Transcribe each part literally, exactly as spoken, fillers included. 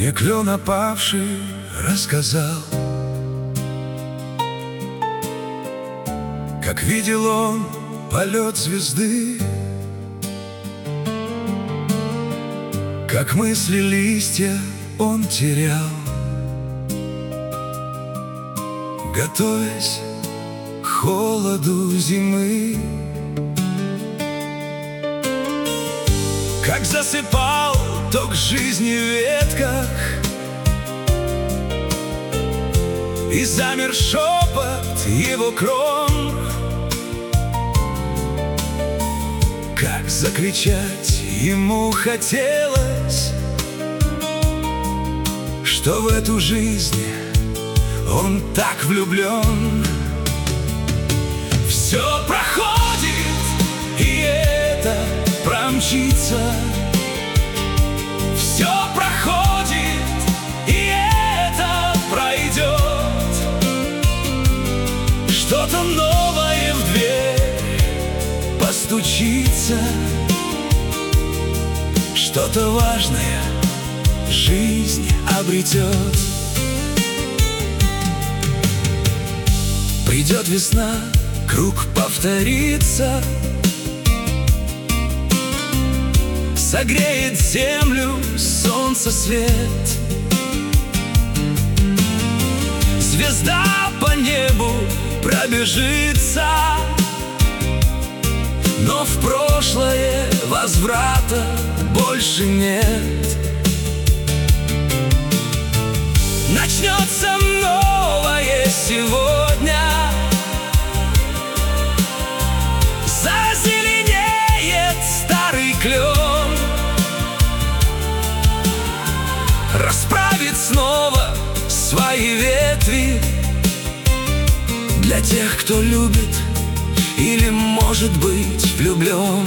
Мне клен опавший рассказал, как видел он полет звезды, как мысли листья он терял, готовясь к холоду зимы. Как засыпал ток жизни в ветках, и замер шепот его крон. Как закричать ему хотелось, что в эту жизнь он так влюблен. Все проходит, и это промчится. Все проходит, и это пройдет. Что-то новое в дверь постучится, что-то важное жизнь обретет. Придет весна, круг повторится, согреет землю солнце свет. Звезда по небу пробежится, но в прошлое возврата больше нет. Начнется новое сегодня, зазеленеет старый клен, расправит снова свои ветви для тех, кто любит или, может быть, влюблен.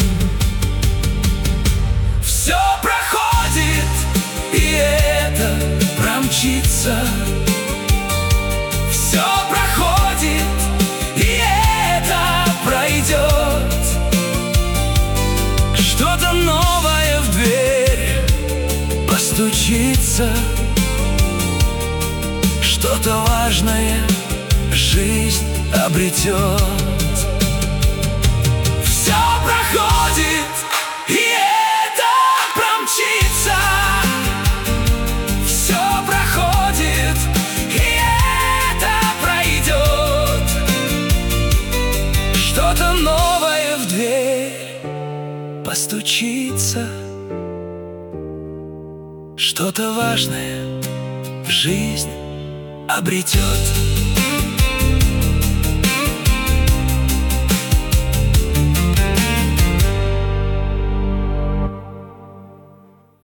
Все проходит, и это промчится. Все проходит, и это пройдет. Что-то новое в дверь постучится, что-то важное жизнь обретет. Все проходит, и это промчится. Все проходит, и это пройдет. Что-то новое в дверь постучится, что-то важное в жизнь обретет.